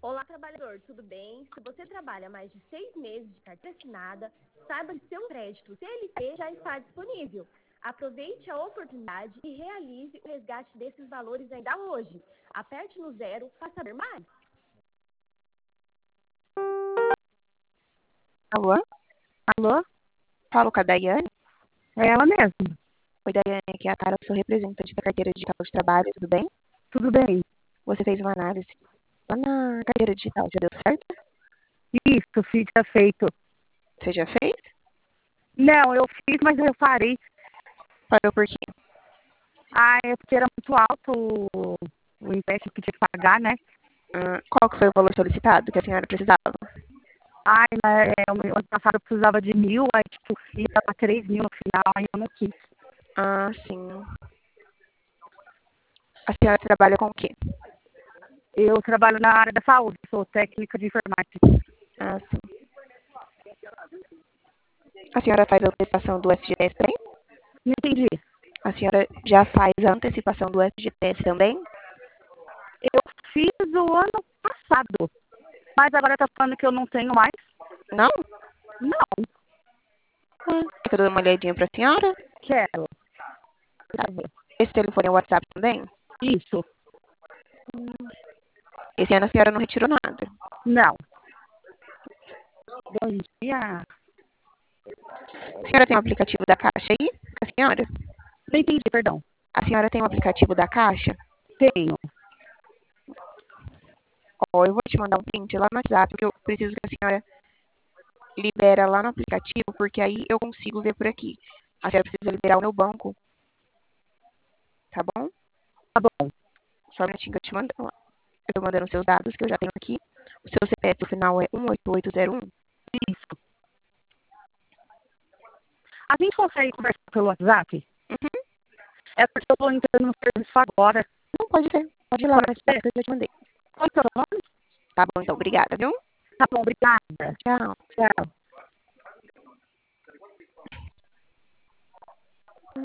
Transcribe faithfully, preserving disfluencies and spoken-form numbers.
Olá, trabalhador, tudo bem? Se você trabalha mais de seis meses de carteira assinada, saiba que seu crédito C L T já está disponível. Aproveite a oportunidade e realize o resgate desses valores ainda hoje. Aperte no zero para saber mais. Alô? Alô? Falo com a Daiane? É ela mesma. Oi, Daiane, aqui é a Carla, sou representante da carteira digital de trabalho, tudo bem? Tudo bem? Você fez uma análise lá na carteira digital, já deu certo? Isso, fiz, já feito. Você já fez? Não, eu fiz, mas eu parei. Parou por quê? Ah, é porque era muito alto o, o empréstimo que tinha que pagar, né? Hum, qual que foi o valor solicitado que a senhora precisava? Ai, mas, é, o ano passado eu precisava de mil, aí tipo, ia para três mil no final, aí eu não quis. Ah, sim. A senhora trabalha com o quê? Eu trabalho na área da saúde, sou técnica de informática. Ah, sim. A senhora faz a antecipação do F G T S também? Não entendi. A senhora já faz a antecipação do F G T S também? Eu fiz o ano passado, mas agora tá falando que eu não tenho mais. Não? Não, Hum. Quer dar uma olhadinha pra senhora? quero. Pra ver. Esse telefone é o WhatsApp também? Isso, Esse ano a senhora não retirou nada. não. Bom dia. A senhora tem o aplicativo da Caixa aí? A senhora? Não entendi, perdão. A senhora tem o aplicativo da Caixa? Tenho. Ó, eu vou te mandar um print lá no WhatsApp, porque eu preciso que a senhora libera lá no aplicativo, porque aí eu consigo ver por aqui. A senhora precisa liberar o meu banco, tá bom? Tá bom. Só um minutinho que eu te mando lá. Eu tô mandando os seus dados, que eu já tenho aqui. O seu C P F, o final é um oito oito zero um. Isso. A gente consegue conversar pelo WhatsApp? Uhum. É porque eu tô entrando no serviço agora. Não, pode ser. Pode ir lá no WhatsApp que eu já te mandei. Qual é o seu nome? Tá bom, então. Obrigada, viu? Tá bom, obrigada. Tchau. Tchau.